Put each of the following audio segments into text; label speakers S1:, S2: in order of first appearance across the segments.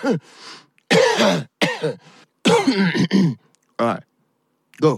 S1: Alright, go.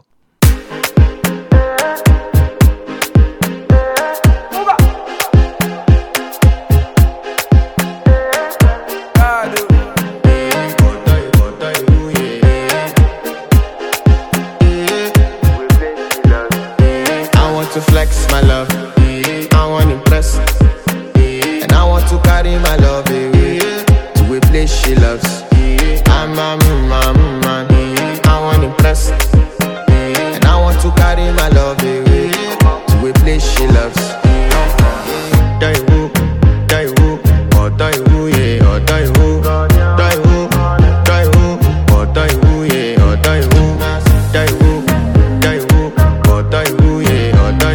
S2: To flex my love, I want to impress, and I want to carry my love away to a place she loves. I'm a man, I want to impress, and I want to carry my love away to a place she loves. Die who, or die who, yeah, or die who, die who, die who, or die who, yeah, or die who, die who, die who, or die who, yeah.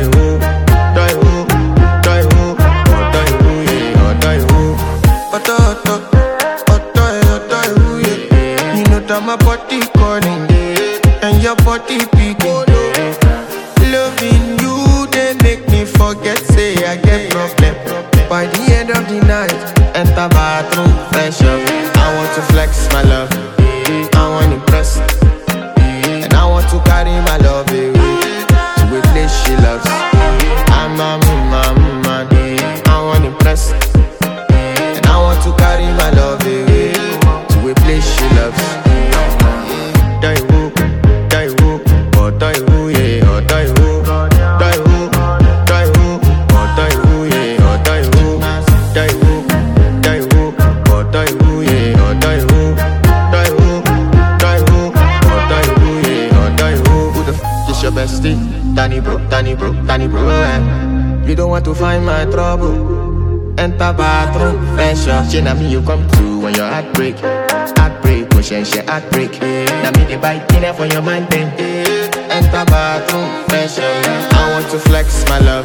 S2: My body calling, and your body picking. Loving you, they make me forget, say I get problem. By the end of the night, enter bathroom, fresh up. I want to flex my love, I want to impress, and I want to carry my love away to a place she loves. I'm a man, I want to impress, and I want to carry my love away to a place she loves. Die who, or die who, yeah, or die who, die who, die who, or die who, yeah, or die who, die who, die who, or die who, yeah, or die who, die who, die who, or die who, yeah, or die who. Who the f is your bestie? Danny bro, eh? You don't want to find my trouble. Enter bathroom, fresh up. She na me you come to when your heart break. She heartbreak. Now me the bite dinner for your mind then. Enter bathroom, fresh up. I want to flex my love,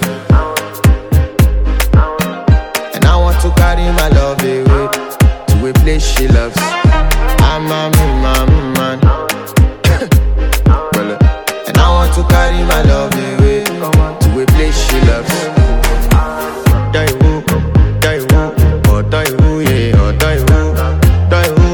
S2: and I want to carry my love away to a place she loves. I'm a man, and I want to carry my love away to a place she loves. Die who, or die who, yeah, or die who, die who.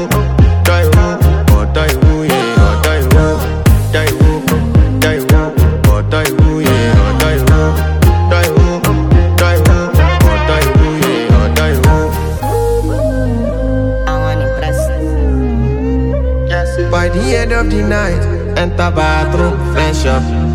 S2: By the end of the night, enter bathroom, fresh up.